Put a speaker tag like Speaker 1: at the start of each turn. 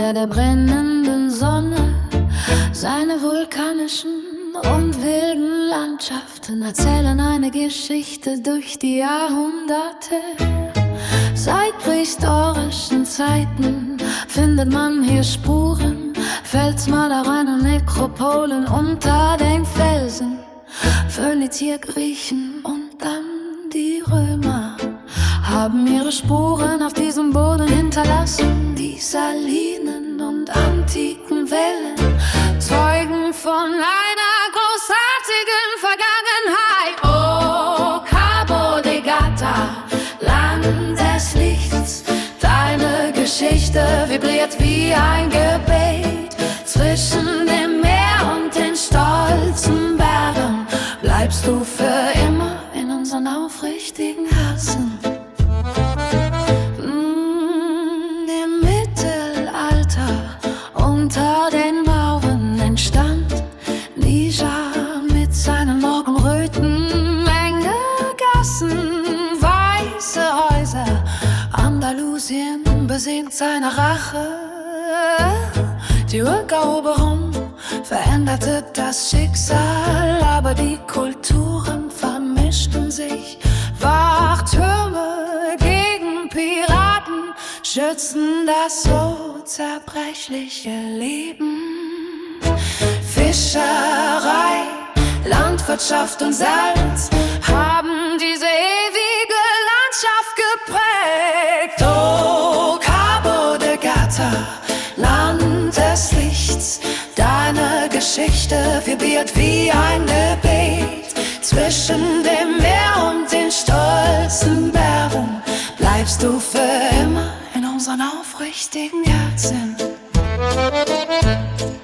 Speaker 1: unter der brennenden Sonne. Seine vulkanischen und wilden Landschaften erzählen eine Geschichte durch die Jahrhunderte. Seit prähistorischen Zeiten findet man hier Spuren, Felsmalereien und Nekropolen unter den Felsen. Phönizier, Griechen und dann die Römer haben ihre Spuren auf diesem Boden hinterlassen. Die Salinen und antiken Wellen zeugen von einer großartigen Vergangenheit. Oh, Cabo de Gata, Land des Lichts, deine Geschichte vibriert wie ein Gebet. Zwischen dem Meer und den stolzen Bergen bleibst du für immer in unseren aufrichtigen Herzen. Im Mittelalter unter den Mauern entstand Niger mit seinen Morgenröten, enge Gassen, weiße Häuser. Andalusien besingt seine Rache. Die Rückeroberung veränderte das Schicksal, aber die Kulturen vermischten sich. Wachtürme gegen Piraten schützen das so zerbrechliche Leben. Fischerei, Landwirtschaft und Salz haben diese ewige Landschaft geprägt. Oh, Cabo de Gata, Land des Lichts, deine Geschichte vibriert wie ein Gebet. Zwischen dem Meer und den stolzen Bergen bleibst du für immer in unseren aufrichtigen Herzen.